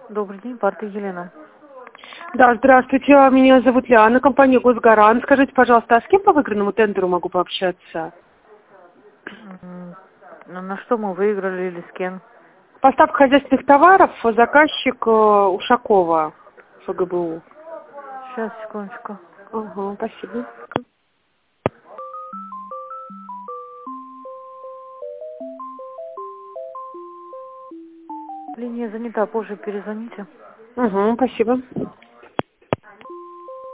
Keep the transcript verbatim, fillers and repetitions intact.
Добрый день, парты Елена. Да, здравствуйте, меня зовут Лиана, компания Госгарант. Скажите, пожалуйста, а с кем по выигранному тендеру могу пообщаться? М, Ну, на что мы выиграли или с кем? Поставка хозяйственных товаров, заказчик э, Ушакова, ФГБУ. Сейчас, секундочку. Ага, спасибо. Линия занята, позже перезвоните. Угу, спасибо.